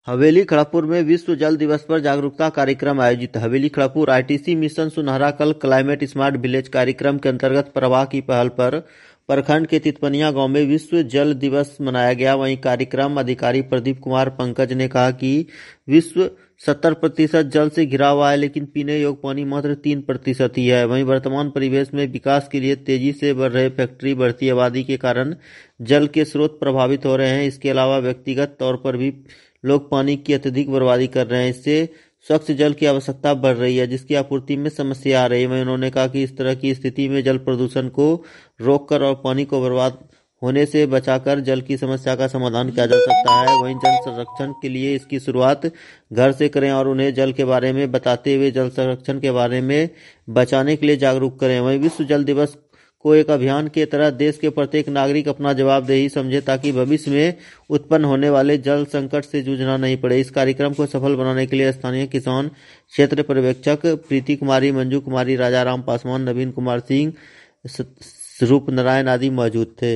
हवेली खड़गपुर में विश्व जल दिवस पर जागरूकता कार्यक्रम आयोजित। हवेली खड़गपुर आईटीसी मिशन सुनहरा कल क्लाइमेट स्मार्ट विलेज कार्यक्रम के अंतर्गत प्रवाह की पहल पर प्रखंड के तितपनिया गांव में विश्व जल दिवस मनाया गया। वहीं कार्यक्रम अधिकारी प्रदीप कुमार पंकज ने कहा कि विश्व 70% जल से घिरा हुआ है, लेकिन पीने योग्य पानी मात्र 3% ही है। वहीं वर्तमान परिवेश में विकास के लिए तेजी से बढ़ रहे फैक्ट्री, बढ़ती आबादी के कारण जल के स्रोत प्रभावित हो रहे हैं। इसके अलावा व्यक्तिगत तौर पर भी लोग पानी की अत्यधिक बर्बादी कर रहे हैं। इससे स्वच्छ जल की आवश्यकता बढ़ रही है, जिसकी आपूर्ति में समस्या आ रही है। वहीं उन्होंने कहा कि इस तरह की स्थिति में जल प्रदूषण को रोककर और पानी को बर्बाद होने से बचाकर जल की समस्या का समाधान किया जा सकता है। वहीं जल संरक्षण के लिए इसकी शुरुआत घर से करें और उन्हें जल के बारे में बताते हुए जल संरक्षण के बारे में बचाने के लिए जागरूक करें। वहीं विश्व जल दिवस को एक अभियान के तरह देश के प्रत्येक नागरिक अपना जवाबदेही समझे, ताकि भविष्य में उत्पन्न होने वाले जल संकट से जूझना नहीं पड़े। इस कार्यक्रम को सफल बनाने के लिए स्थानीय किसान, क्षेत्र पर्यवेक्षक प्रीति कुमारी, मंजू कुमारी, राजाराम पासवान, नवीन कुमार सिंह, रूप नारायण आदि मौजूद थे।